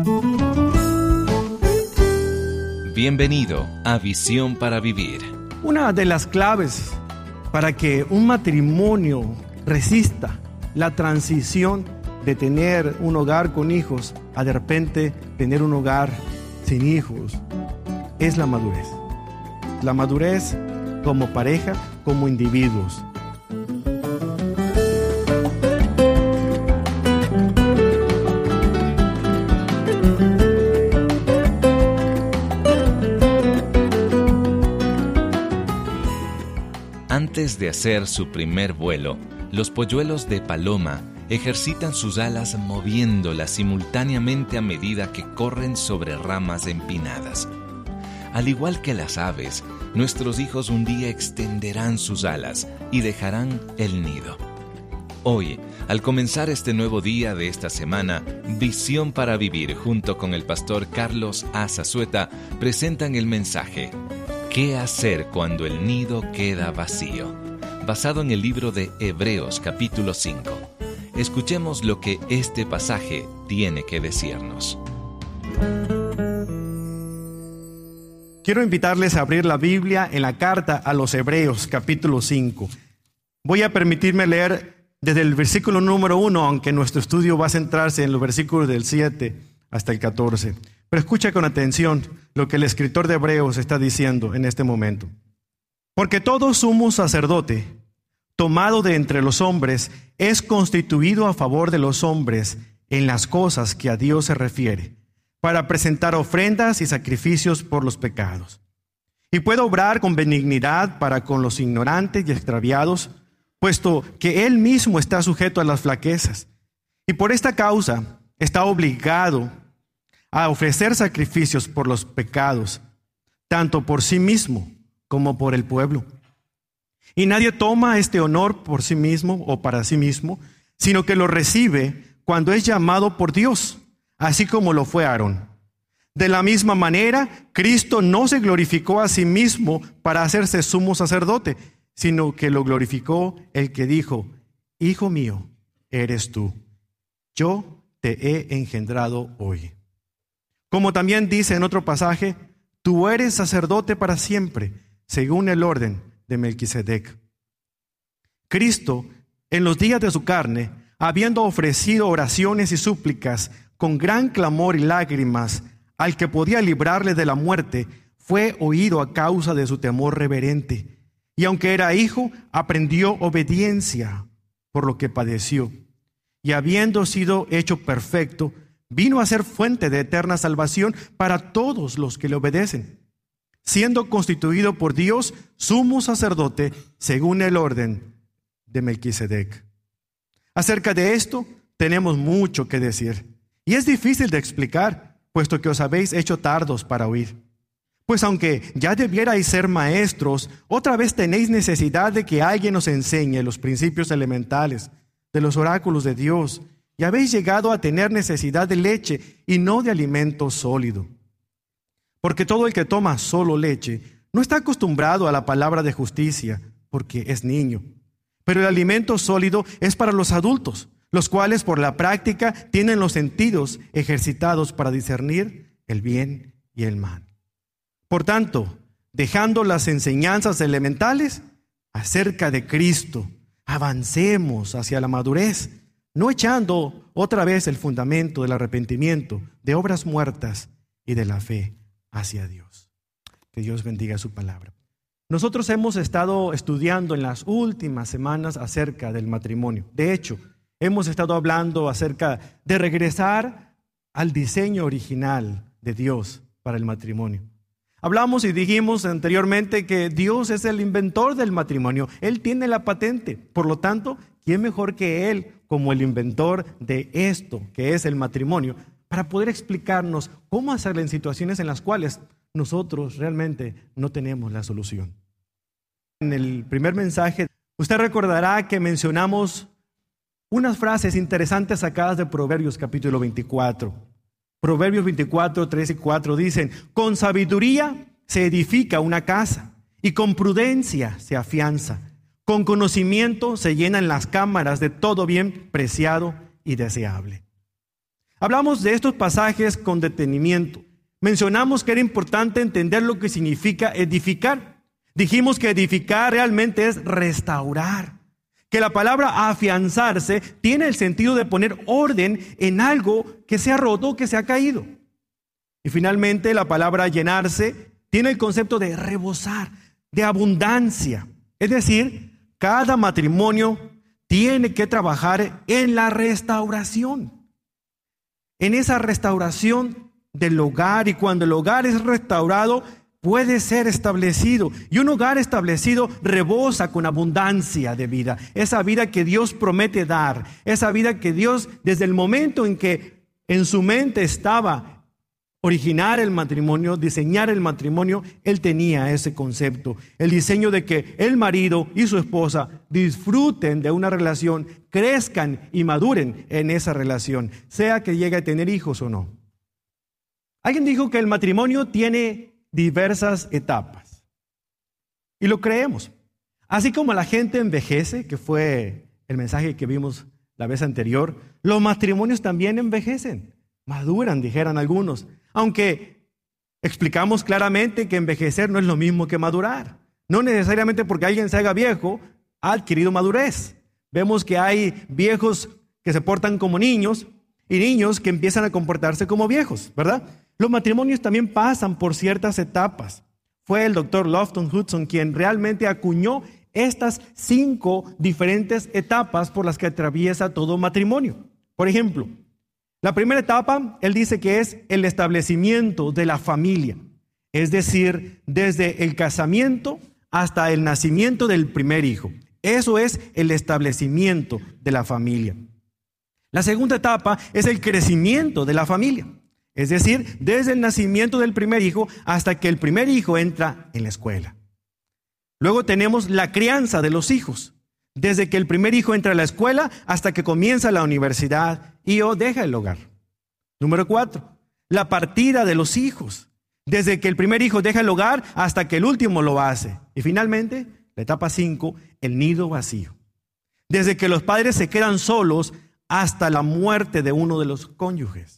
Bienvenido a Visión para Vivir. Una de las claves para que un matrimonio resista la transición de tener un hogar con hijos a de repente tener un hogar sin hijos es la madurez. La madurez como pareja, como individuos. Antes de hacer su primer vuelo, los polluelos de paloma ejercitan sus alas moviéndolas simultáneamente a medida que corren sobre ramas empinadas. Al igual que las aves, nuestros hijos un día extenderán sus alas y dejarán el nido. Hoy, al comenzar este nuevo día de esta semana, Visión para Vivir junto con el pastor Carlos A. Zazueta presentan el mensaje ¿Qué hacer cuando el nido queda vacío?, basado en el libro de Hebreos capítulo 5. Escuchemos lo que este pasaje tiene que decirnos. Quiero invitarles a abrir la Biblia en la carta a los Hebreos capítulo 5. Voy a permitirme leer desde el versículo número 1, aunque nuestro estudio va a centrarse en los versículos del 7 hasta el 14. Pero escucha con atención lo que el escritor de Hebreos está diciendo en este momento. Porque todo sumo sacerdote, tomado de entre los hombres, es constituido a favor de los hombres en las cosas que a Dios se refiere, para presentar ofrendas y sacrificios por los pecados. Y puede obrar con benignidad para con los ignorantes y extraviados, puesto que Él mismo está sujeto a las flaquezas. Y por esta causa está obligado a ofrecer sacrificios por los pecados, tanto por sí mismo como por el pueblo. Y nadie toma este honor por sí mismo o para sí mismo, sino que lo recibe cuando es llamado por Dios, así como lo fue Aarón. De la misma manera, Cristo no se glorificó a sí mismo para hacerse sumo sacerdote, sino que lo glorificó el que dijo: Hijo mío, eres tú. Yo te he engendrado hoy. Como también dice en otro pasaje, tú eres sacerdote para siempre, según el orden de Melquisedec. Cristo, en los días de su carne, habiendo ofrecido oraciones y súplicas con gran clamor y lágrimas al que podía librarle de la muerte, fue oído a causa de su temor reverente. Y aunque era hijo, aprendió obediencia por lo que padeció. Y habiendo sido hecho perfecto, vino a ser fuente de eterna salvación para todos los que le obedecen, siendo constituido por Dios sumo sacerdote según el orden de Melquisedec. Acerca de esto tenemos mucho que decir, y es difícil de explicar, puesto que os habéis hecho tardos para oír. Pues aunque ya debierais ser maestros, otra vez tenéis necesidad de que alguien os enseñe los principios elementales de los oráculos de Dios, y habéis llegado a tener necesidad de leche y no de alimento sólido. Porque todo el que toma solo leche no está acostumbrado a la palabra de justicia, porque es niño. Pero el alimento sólido es para los adultos, los cuales por la práctica tienen los sentidos ejercitados para discernir el bien y el mal. Por tanto, dejando las enseñanzas elementales acerca de Cristo, avancemos hacia la madurez, no echando otra vez el fundamento del arrepentimiento, de obras muertas y de la fe hacia Dios. Que Dios bendiga su palabra. Nosotros hemos estado estudiando en las últimas semanas acerca del matrimonio. De hecho, hemos estado hablando acerca de regresar al diseño original de Dios para el matrimonio. Hablamos y dijimos anteriormente que Dios es el inventor del matrimonio. Él tiene la patente. Por lo tanto, ¿quién mejor que Él como el inventor de esto que es el matrimonio para poder explicarnos cómo hacerlo en situaciones en las cuales nosotros realmente no tenemos la solución? En el primer mensaje, usted recordará que mencionamos unas frases interesantes sacadas de Proverbios capítulo 24. Proverbios 24, 3 y 4 dicen: con sabiduría se edifica una casa y con prudencia se afianza. Con conocimiento se llenan las cámaras de todo bien preciado y deseable. Hablamos de estos pasajes con detenimiento. Mencionamos que era importante entender lo que significa edificar. Dijimos que edificar realmente es restaurar. Que la palabra afianzarse tiene el sentido de poner orden en algo que se ha roto o que se ha caído. Y finalmente la palabra llenarse tiene el concepto de rebosar, de abundancia. Es decir, cada matrimonio tiene que trabajar en la restauración. En esa restauración del hogar, y cuando el hogar es restaurado, puede ser establecido. Y un hogar establecido rebosa con abundancia de vida. Esa vida que Dios promete dar. Esa vida que Dios, desde el momento en que en su mente estaba originar el matrimonio, diseñar el matrimonio, Él tenía ese concepto. El diseño de que el marido y su esposa disfruten de una relación, crezcan y maduren en esa relación, sea que llegue a tener hijos o no. Alguien dijo que el matrimonio tiene diversas etapas. Y lo creemos. Así como la gente envejece, que fue el mensaje que vimos la vez anterior, los matrimonios también envejecen, maduran, dijeran algunos. Aunque explicamos claramente que envejecer no es lo mismo que madurar. No necesariamente porque alguien se haga viejo, ha adquirido madurez. Vemos que hay viejos que se portan como niños y niños que empiezan a comportarse como viejos, ¿verdad? Los matrimonios también pasan por ciertas etapas. Fue el doctor Lofton Hudson quien realmente acuñó estas 5 diferentes etapas por las que atraviesa todo matrimonio. Por ejemplo, la primera etapa, él dice que es el establecimiento de la familia. Es decir, desde el casamiento hasta el nacimiento del primer hijo. Eso es el establecimiento de la familia. La segunda etapa es el crecimiento de la familia. Es decir, desde el nacimiento del primer hijo hasta que el primer hijo entra en la escuela. Luego tenemos la crianza de los hijos. Desde que el primer hijo entra a la escuela hasta que comienza la universidad y o deja el hogar. Número 4, la partida de los hijos. Desde que el primer hijo deja el hogar hasta que el último lo hace. Y finalmente, la etapa 5, el nido vacío. Desde que los padres se quedan solos hasta la muerte de uno de los cónyuges.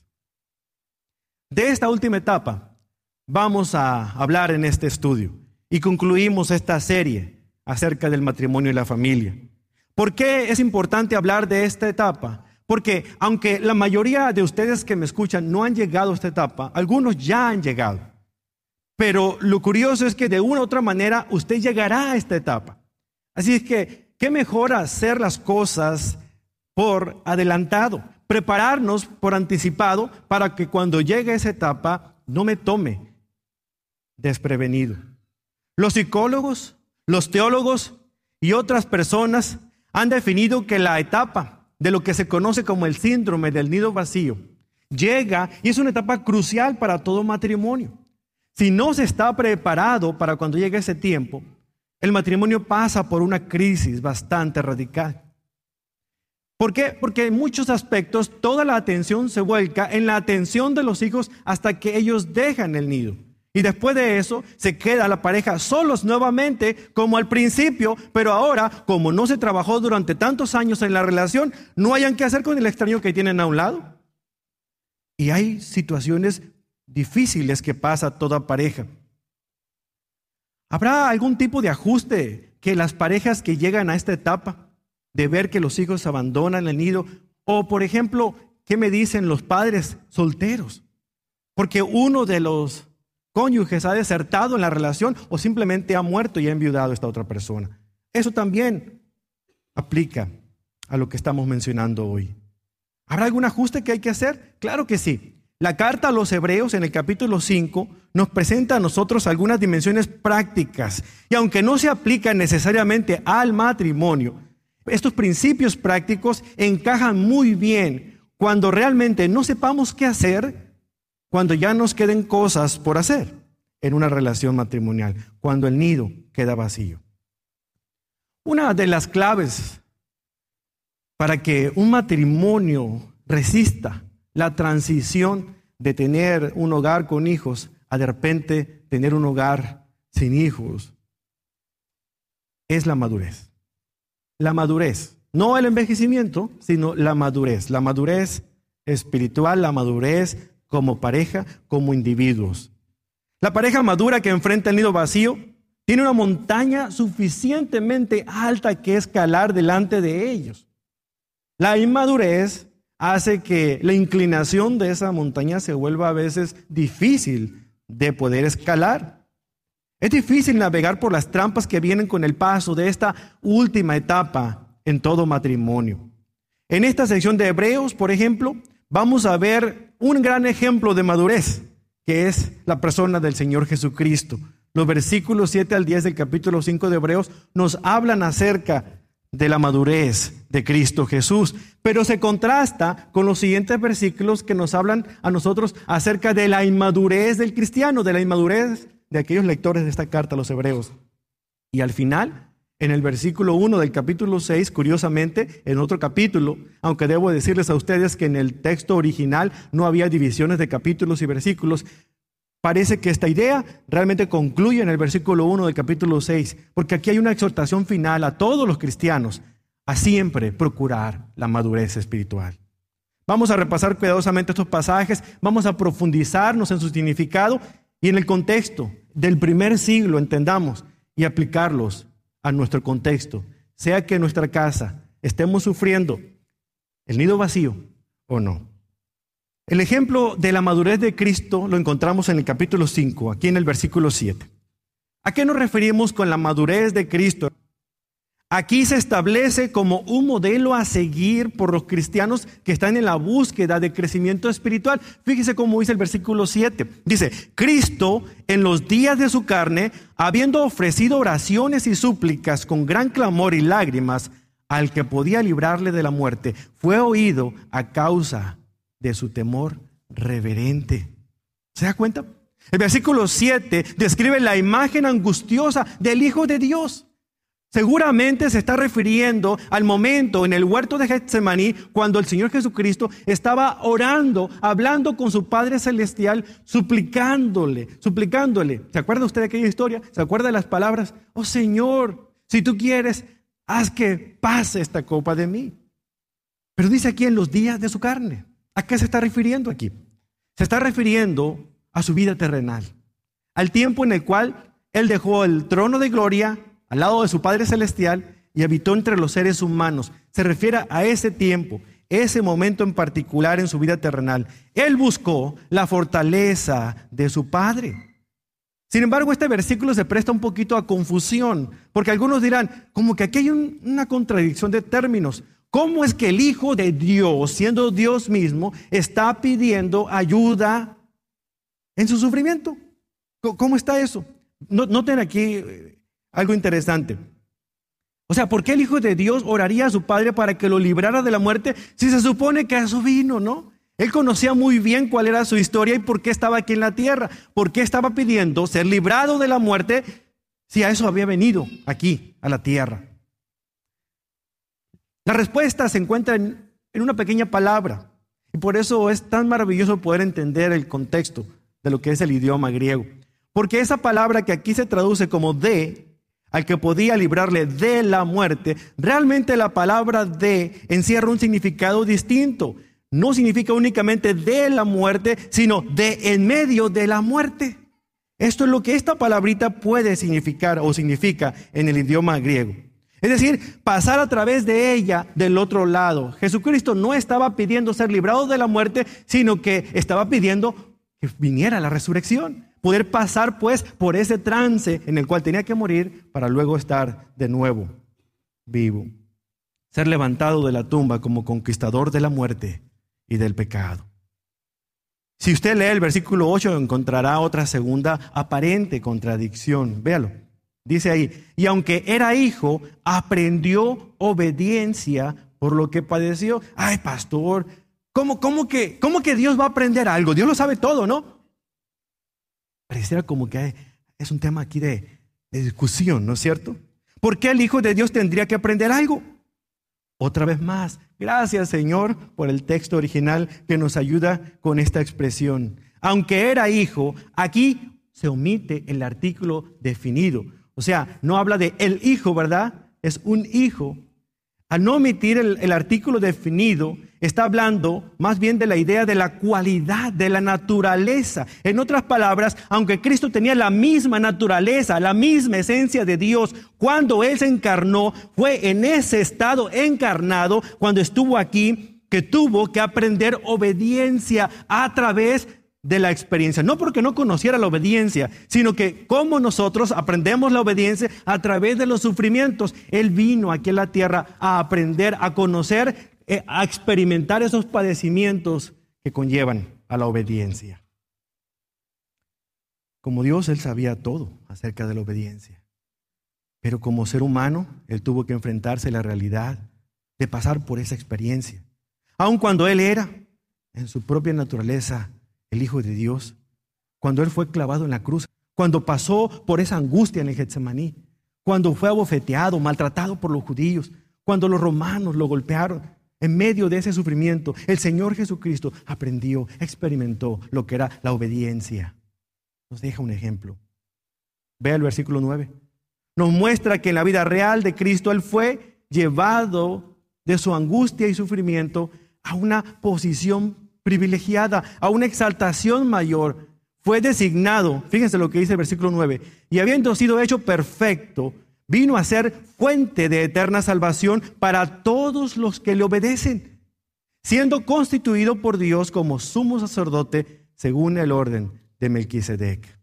De esta última etapa vamos a hablar en este estudio y concluimos esta serie acerca del matrimonio y la familia. ¿Por qué es importante hablar de esta etapa? Porque aunque la mayoría de ustedes que me escuchan no han llegado a esta etapa, algunos ya han llegado. Pero lo curioso es que de una u otra manera usted llegará a esta etapa. Así es que, ¿qué mejor hacer las cosas por adelantado? Prepararnos por anticipado para que cuando llegue esa etapa no me tome desprevenido. Los psicólogos, los teólogos y otras personas han definido que la etapa de lo que se conoce como el síndrome del nido vacío llega y es una etapa crucial para todo matrimonio. Si no se está preparado para cuando llegue ese tiempo, el matrimonio pasa por una crisis bastante radical. ¿Por qué? Porque en muchos aspectos toda la atención se vuelca en la atención de los hijos hasta que ellos dejan el nido. Y después de eso se queda la pareja solos nuevamente como al principio, pero ahora como no se trabajó durante tantos años en la relación, no hayan qué hacer con el extraño que tienen a un lado. Y hay situaciones difíciles que pasa toda pareja. ¿Habrá algún tipo de ajuste que las parejas que llegan a esta etapa de ver que los hijos abandonan el nido? O, por ejemplo, ¿qué me dicen los padres solteros? Porque uno de los cónyuges ha desertado en la relación o simplemente ha muerto y ha enviudado a esta otra persona. Eso también aplica a lo que estamos mencionando hoy. ¿Habrá algún ajuste que hay que hacer? Claro que sí. La carta a los Hebreos en el capítulo 5 nos presenta a nosotros algunas dimensiones prácticas. Y aunque no se aplican necesariamente al matrimonio, estos principios prácticos encajan muy bien cuando realmente no sepamos qué hacer, cuando ya nos queden cosas por hacer en una relación matrimonial, cuando el nido queda vacío. Una de las claves para que un matrimonio resista la transición de tener un hogar con hijos a de repente tener un hogar sin hijos es la madurez. La madurez, no el envejecimiento, sino la madurez. La madurez espiritual, la madurez como pareja, como individuos. La pareja madura que enfrenta el nido vacío tiene una montaña suficientemente alta que escalar delante de ellos. La inmadurez hace que la inclinación de esa montaña se vuelva a veces difícil de poder escalar. Es difícil navegar por las trampas que vienen con el paso de esta última etapa en todo matrimonio. En esta sección de Hebreos, por ejemplo, vamos a ver un gran ejemplo de madurez, que es la persona del Señor Jesucristo. Los versículos 7 al 10 del capítulo 5 de Hebreos nos hablan acerca de la madurez de Cristo Jesús, pero se contrasta con los siguientes versículos que nos hablan a nosotros acerca de la inmadurez del cristiano, de la inmadurez de aquellos lectores de esta carta a los Hebreos. Y al final, en el versículo 1 del capítulo 6, curiosamente, en otro capítulo, aunque debo decirles a ustedes que en el texto original no había divisiones de capítulos y versículos, parece que esta idea realmente concluye en el versículo 1 del capítulo 6, porque aquí hay una exhortación final a todos los cristianos a siempre procurar la madurez espiritual. Vamos a repasar cuidadosamente estos pasajes, vamos a profundizarnos en su significado y en el contexto del primer siglo, entendamos, y aplicarlos a nuestro contexto, sea que en nuestra casa estemos sufriendo el nido vacío o no. El ejemplo de la madurez de Cristo lo encontramos en el capítulo 5, aquí en el versículo 7. ¿A qué nos referimos con la madurez de Cristo? Aquí se establece como un modelo a seguir por los cristianos que están en la búsqueda de crecimiento espiritual. Fíjese cómo dice el versículo 7. Dice, Cristo en los días de su carne, habiendo ofrecido oraciones y súplicas con gran clamor y lágrimas al que podía librarle de la muerte, fue oído a causa de su temor reverente. ¿Se da cuenta? El versículo 7 describe la imagen angustiosa del Hijo de Dios. Seguramente se está refiriendo al momento en el huerto de Getsemaní cuando el Señor Jesucristo estaba orando, hablando con su Padre Celestial, suplicándole. ¿Se acuerda usted de aquella historia? ¿Se acuerda de las palabras? Oh Señor, si tú quieres, haz que pase esta copa de mí. Pero dice aquí en los días de su carne. ¿A qué se está refiriendo aquí? Se está refiriendo a su vida terrenal, al tiempo en el cual Él dejó el trono de gloria al lado de su Padre Celestial y habitó entre los seres humanos. Se refiere a ese tiempo, ese momento en particular en su vida terrenal. Él buscó la fortaleza de su Padre. Sin embargo, este versículo se presta un poquito a confusión, porque algunos dirán, como que aquí hay una contradicción de términos. ¿Cómo es que el Hijo de Dios, siendo Dios mismo, está pidiendo ayuda en su sufrimiento? ¿Cómo está eso? Noten aquí algo interesante. O sea, ¿por qué el Hijo de Dios oraría a su Padre para que lo librara de la muerte si se supone que a eso vino, ¿no? Él conocía muy bien cuál era su historia y por qué estaba aquí en la tierra. ¿Por qué estaba pidiendo ser librado de la muerte si a eso había venido aquí, a la tierra? La respuesta se encuentra en una pequeña palabra. Y por eso es tan maravilloso poder entender el contexto de lo que es el idioma griego. Porque esa palabra que aquí se traduce como de, al que podía librarle de la muerte, realmente la palabra de encierra un significado distinto. No significa únicamente de la muerte, sino de en medio de la muerte. Esto es lo que esta palabrita puede significar o significa en el idioma griego. Es decir, pasar a través de ella del otro lado. Jesucristo no estaba pidiendo ser librado de la muerte, sino que estaba pidiendo que viniera la resurrección. Poder pasar pues por ese trance en el cual tenía que morir para luego estar de nuevo vivo. Ser levantado de la tumba como conquistador de la muerte y del pecado. Si usted lee el versículo 8 encontrará otra segunda aparente contradicción. Véalo. Dice ahí, y aunque era hijo, aprendió obediencia por lo que padeció. Ay, pastor, ¿cómo que Dios va a aprender algo? Dios lo sabe todo, ¿no? Pareciera como que es un tema aquí de discusión, ¿no es cierto? ¿Por qué el Hijo de Dios tendría que aprender algo? Otra vez más, gracias Señor por el texto original que nos ayuda con esta expresión. Aunque era hijo, aquí se omite el artículo definido. O sea, no habla de el hijo, ¿verdad? Es un hijo. Al no omitir el artículo definido, está hablando más bien de la idea de la cualidad, de la naturaleza. En otras palabras, aunque Cristo tenía la misma naturaleza, la misma esencia de Dios, cuando Él se encarnó, fue en ese estado encarnado, cuando estuvo aquí, que tuvo que aprender obediencia a través de la experiencia. No porque no conociera la obediencia, sino que como nosotros aprendemos la obediencia a través de los sufrimientos. Él vino aquí en la tierra a aprender, a conocer, a experimentar esos padecimientos que conllevan a la obediencia. Como Dios, Él sabía todo acerca de la obediencia. Pero como ser humano, Él tuvo que enfrentarse a la realidad de pasar por esa experiencia. Aun cuando Él era, en su propia naturaleza, el Hijo de Dios, cuando Él fue clavado en la cruz, cuando pasó por esa angustia en el Getsemaní, cuando fue abofeteado, maltratado por los judíos, cuando los romanos lo golpearon, en medio de ese sufrimiento, el Señor Jesucristo aprendió, experimentó lo que era la obediencia. Nos deja un ejemplo. Vea el versículo 9. Nos muestra que en la vida real de Cristo Él fue llevado de su angustia y sufrimiento a una posición privilegiada, a una exaltación mayor. Fue designado, fíjense lo que dice el versículo 9, y habiendo sido hecho perfecto, vino a ser fuente de eterna salvación para todos los que le obedecen, siendo constituido por Dios como sumo sacerdote según el orden de Melquisedec.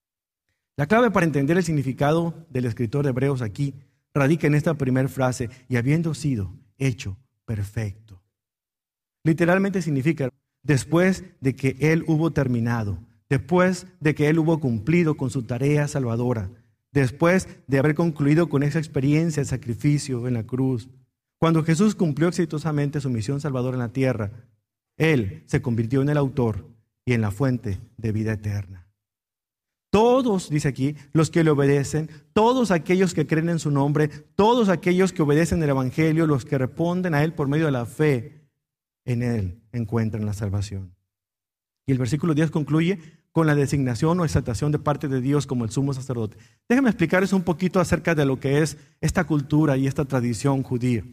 La clave para entender el significado del escritor de Hebreos aquí radica en esta primera frase, y habiendo sido hecho perfecto. Literalmente significa después de que Él hubo terminado, después de que Él hubo cumplido con su tarea salvadora, después de haber concluido con esa experiencia de sacrificio en la cruz. Cuando Jesús cumplió exitosamente su misión salvadora en la tierra, Él se convirtió en el autor y en la fuente de vida eterna. Todos, dice aquí, los que le obedecen, todos aquellos que creen en su nombre, todos aquellos que obedecen el Evangelio, los que responden a Él por medio de la fe, en Él encuentran la salvación. Y el versículo 10 concluye con la designación o exaltación de parte de Dios como el sumo sacerdote. Déjenme explicarles un poquito acerca de lo que es esta cultura y esta tradición judía.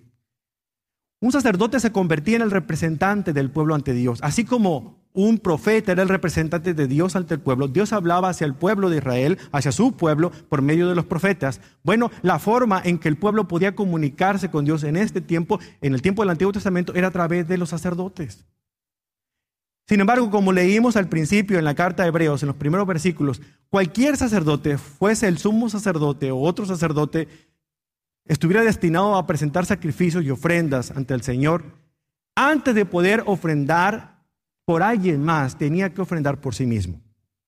Un sacerdote se convertía en el representante del pueblo ante Dios. Así como un profeta era el representante de Dios ante el pueblo, Dios hablaba hacia el pueblo de Israel, hacia su pueblo, por medio de los profetas. Bueno, la forma en que el pueblo podía comunicarse con Dios en este tiempo, en el tiempo del Antiguo Testamento, era a través de los sacerdotes. Sin embargo, como leímos al principio en la carta de Hebreos, en los primeros versículos, cualquier sacerdote, fuese el sumo sacerdote o otro sacerdote, estuviera destinado a presentar sacrificios y ofrendas ante el Señor, antes de poder ofrendar por alguien más, tenía que ofrendar por sí mismo.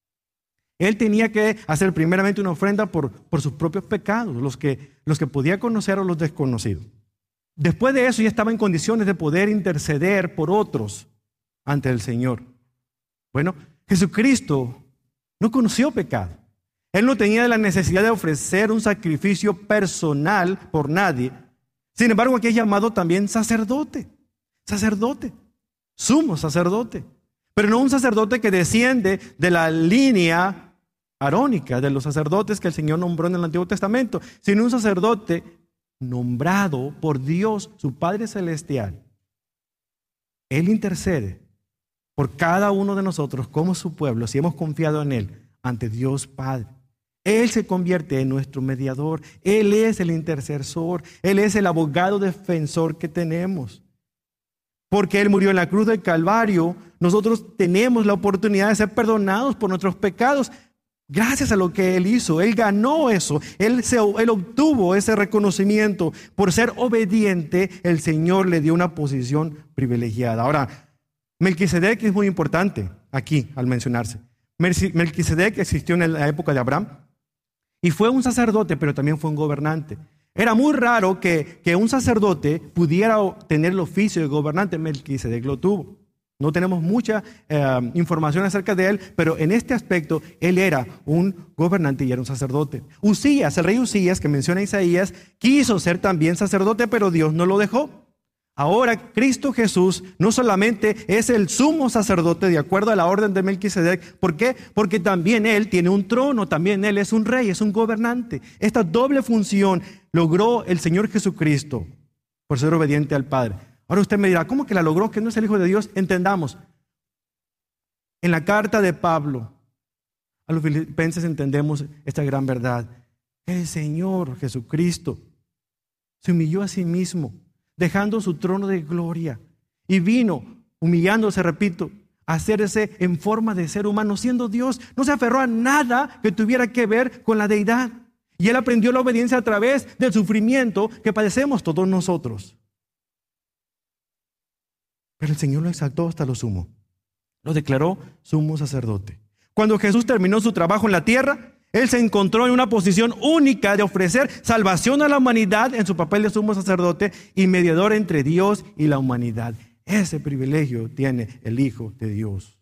Él tenía que hacer primeramente una ofrenda por sus propios pecados, los que podía conocer o los desconocidos. Después de eso ya estaba en condiciones de poder interceder por otros ante el Señor. Bueno, Jesucristo no conoció pecado. Él no tenía la necesidad de ofrecer un sacrificio personal por nadie. Sin embargo, aquí es llamado también sacerdote, sumo sacerdote. Pero no un sacerdote que desciende de la línea arónica de los sacerdotes que el Señor nombró en el Antiguo Testamento, sino un sacerdote nombrado por Dios, su Padre Celestial. Él intercede por cada uno de nosotros como su pueblo, si hemos confiado en Él, ante Dios Padre. Él se convierte en nuestro mediador. Él es el intercesor. Él es el abogado defensor que tenemos. Porque Él murió en la cruz del Calvario, nosotros tenemos la oportunidad de ser perdonados por nuestros pecados. Gracias a lo que Él hizo, Él ganó eso. Él obtuvo ese reconocimiento. Por ser obediente, el Señor le dio una posición privilegiada. Ahora, Melquisedec es muy importante aquí al mencionarse. Melquisedec existió en la época de Abraham y fue un sacerdote, pero también fue un gobernante. Era muy raro que un sacerdote pudiera tener el oficio de gobernante. Melquisedec lo tuvo. No tenemos mucha información acerca de él, pero en este aspecto él era un gobernante y era un sacerdote. Usías, el rey Usías, que menciona Isaías, quiso ser también sacerdote, pero Dios no lo dejó. Ahora Cristo Jesús no solamente es el sumo sacerdote de acuerdo a la orden de Melquisedec. ¿Por qué? Porque también Él tiene un trono, también Él es un rey, es un gobernante. Esta doble función logró el Señor Jesucristo por ser obediente al Padre. Ahora usted me dirá, ¿cómo que la logró? ¿Que no es el Hijo de Dios? Entendamos. En la carta de Pablo a los filipenses entendemos esta gran verdad. El Señor Jesucristo se humilló a sí mismo, dejando su trono de gloria, y vino, humillándose, repito, a hacerse en forma de ser humano, siendo Dios. No se aferró a nada que tuviera que ver con la deidad. Y Él aprendió la obediencia a través del sufrimiento que padecemos todos nosotros. Pero el Señor lo exaltó hasta lo sumo. Lo declaró sumo sacerdote. Cuando Jesús terminó su trabajo en la tierra, Él se encontró en una posición única de ofrecer salvación a la humanidad en su papel de sumo sacerdote y mediador entre Dios y la humanidad. Ese privilegio tiene el Hijo de Dios.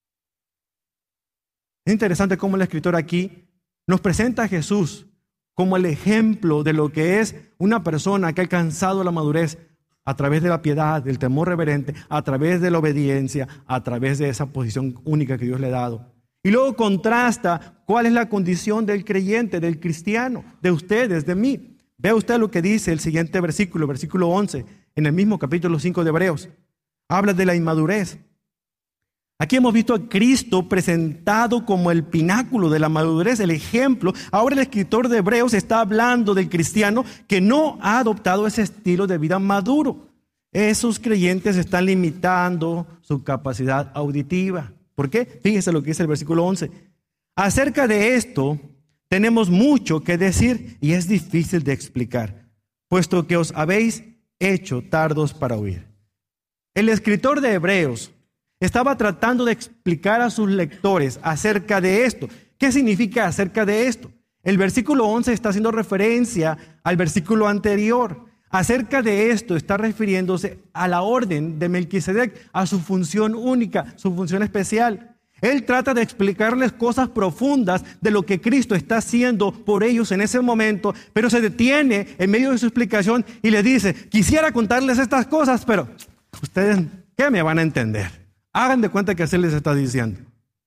Es interesante cómo el escritor aquí nos presenta a Jesús como el ejemplo de lo que es una persona que ha alcanzado la madurez a través de la piedad, del temor reverente, a través de la obediencia, a través de esa posición única que Dios le ha dado. Y luego contrasta cuál es la condición del creyente, del cristiano, de ustedes, de mí. Vea usted lo que dice el siguiente versículo, versículo 11, en el mismo capítulo 5 de Hebreos. Habla de la inmadurez. Aquí hemos visto a Cristo presentado como el pináculo de la madurez, el ejemplo. Ahora el escritor de Hebreos está hablando del cristiano que no ha adoptado ese estilo de vida maduro. Esos creyentes están limitando su capacidad auditiva. ¿Por qué? Fíjese lo que dice el versículo 11. Acerca de esto tenemos mucho que decir y es difícil de explicar, puesto que os habéis hecho tardos para oír. El escritor de Hebreos estaba tratando de explicar a sus lectores acerca de esto. ¿Qué significa acerca de esto? El versículo 11 está haciendo referencia al versículo anterior. Acerca de esto está refiriéndose a la orden de Melquisedec, a su función única, su función especial. Él trata de explicarles cosas profundas de lo que Cristo está haciendo por ellos en ese momento, pero se detiene en medio de su explicación y les dice, quisiera contarles estas cosas, pero ustedes, ¿qué me van a entender? Hagan de cuenta que así les está diciendo.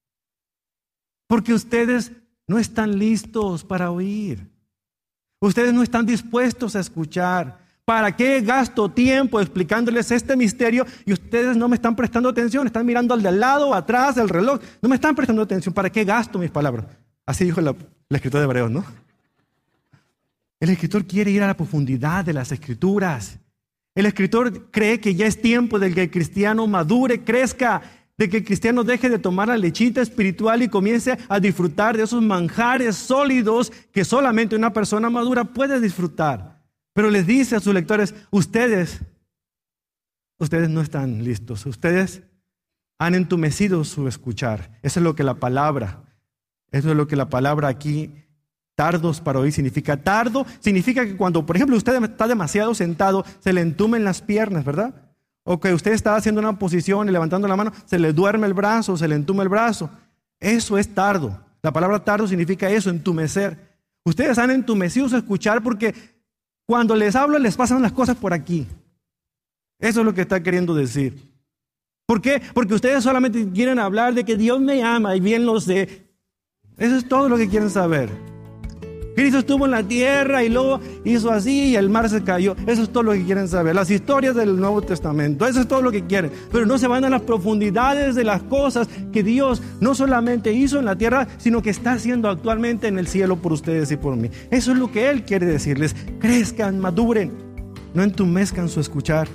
Porque ustedes no están listos para oír. Ustedes no están dispuestos a escuchar. ¿Para qué gasto tiempo explicándoles este misterio y ustedes no me están prestando atención? Están mirando al de al lado, atrás, el reloj. No me están prestando atención. ¿Para qué gasto mis palabras? Así dijo el escritor de Hebreos, ¿no? El escritor quiere ir a la profundidad de las escrituras. El escritor cree que ya es tiempo de que el cristiano madure, crezca, de que el cristiano deje de tomar la lechita espiritual y comience a disfrutar de esos manjares sólidos que solamente una persona madura puede disfrutar. Pero les dice a sus lectores, ustedes no están listos, ustedes han entumecido su escuchar. Eso es lo que la palabra aquí, tardos para oír, significa. Tardo significa que cuando, por ejemplo, usted está demasiado sentado, se le entumen las piernas, ¿verdad? O que usted está haciendo una posición y levantando la mano, se le duerme el brazo, se le entume el brazo. Eso es tardo. La palabra tardo significa eso, entumecer. Ustedes han entumecido su escuchar porque cuando les hablo, les pasan las cosas por aquí. Eso es lo que está queriendo decir. ¿Por qué? Porque ustedes solamente quieren hablar de que Dios me ama y bien lo sé. Eso es todo lo que quieren saber. Cristo estuvo en la tierra y luego hizo así y el mar se cayó. Eso es todo lo que quieren saber. Las historias del Nuevo Testamento, eso es todo lo que quieren. Pero no se van a las profundidades de las cosas que Dios no solamente hizo en la tierra, sino que está haciendo actualmente en el cielo por ustedes y por mí. Eso es lo que Él quiere decirles. Crezcan, maduren, no entumezcan su escuchar.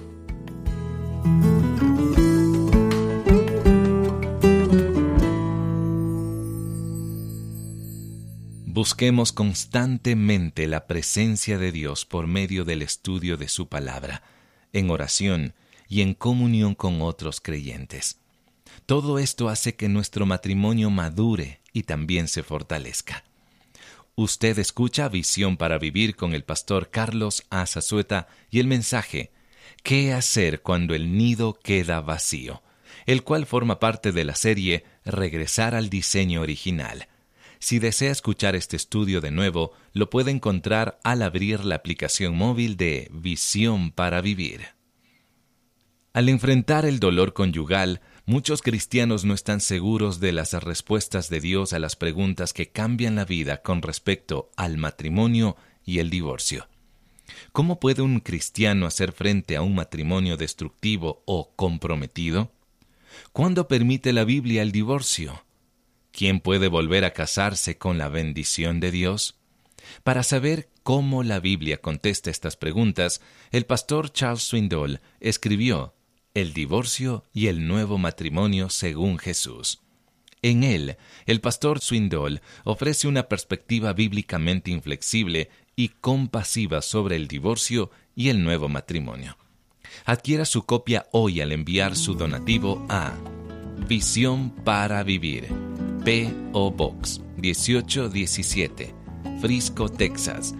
Busquemos constantemente la presencia de Dios por medio del estudio de su palabra, en oración y en comunión con otros creyentes. Todo esto hace que nuestro matrimonio madure y también se fortalezca. Usted escucha Visión para Vivir con el pastor Carlos A. Zazueta y el mensaje ¿Qué hacer cuando el nido queda vacío?, el cual forma parte de la serie Regresar al diseño original. Si desea escuchar este estudio de nuevo, lo puede encontrar al abrir la aplicación móvil de Visión para Vivir. Al enfrentar el dolor conyugal, muchos cristianos no están seguros de las respuestas de Dios a las preguntas que cambian la vida con respecto al matrimonio y el divorcio. ¿Cómo puede un cristiano hacer frente a un matrimonio destructivo o comprometido? ¿Cuándo permite la Biblia el divorcio? ¿Quién puede volver a casarse con la bendición de Dios? Para saber cómo la Biblia contesta estas preguntas, el pastor Charles Swindoll escribió El divorcio y el nuevo matrimonio según Jesús. En él, el pastor Swindoll ofrece una perspectiva bíblicamente inflexible y compasiva sobre el divorcio y el nuevo matrimonio. Adquiera su copia hoy al enviar su donativo a Visión para Vivir, P.O. Box 1817, Frisco, Texas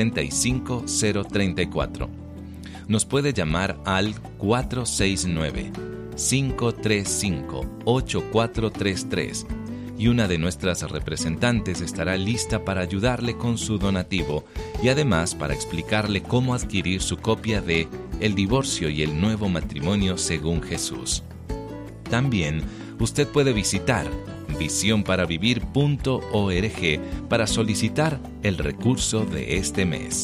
75034. Nos puede llamar al 469-535-8433 y una de nuestras representantes estará lista para ayudarle con su donativo y además para explicarle cómo adquirir su copia de El divorcio y el nuevo matrimonio según Jesús. También usted puede visitar visionparavivir.org para solicitar el recurso de este mes.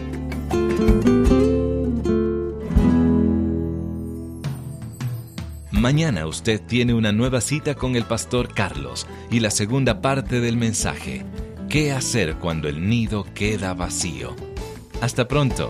Mañana usted tiene una nueva cita con el pastor Carlos y la segunda parte del mensaje, ¿qué hacer cuando el nido queda vacío? Hasta pronto.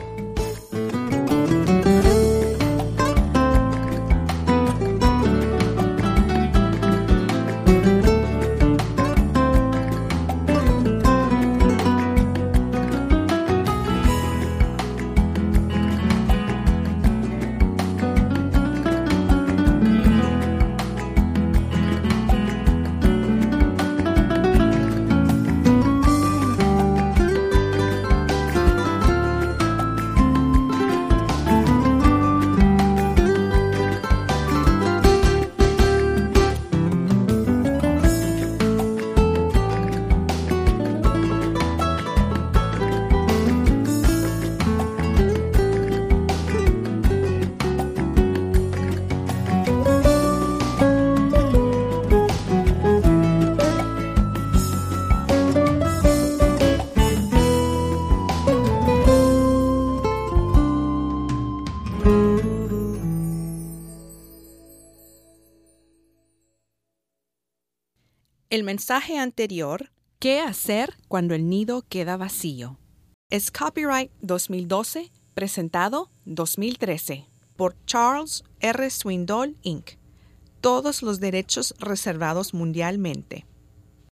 El mensaje anterior, ¿qué hacer cuando el nido queda vacío?, es copyright 2012, presentado 2013, por Charles R. Swindoll, Inc. Todos los derechos reservados mundialmente.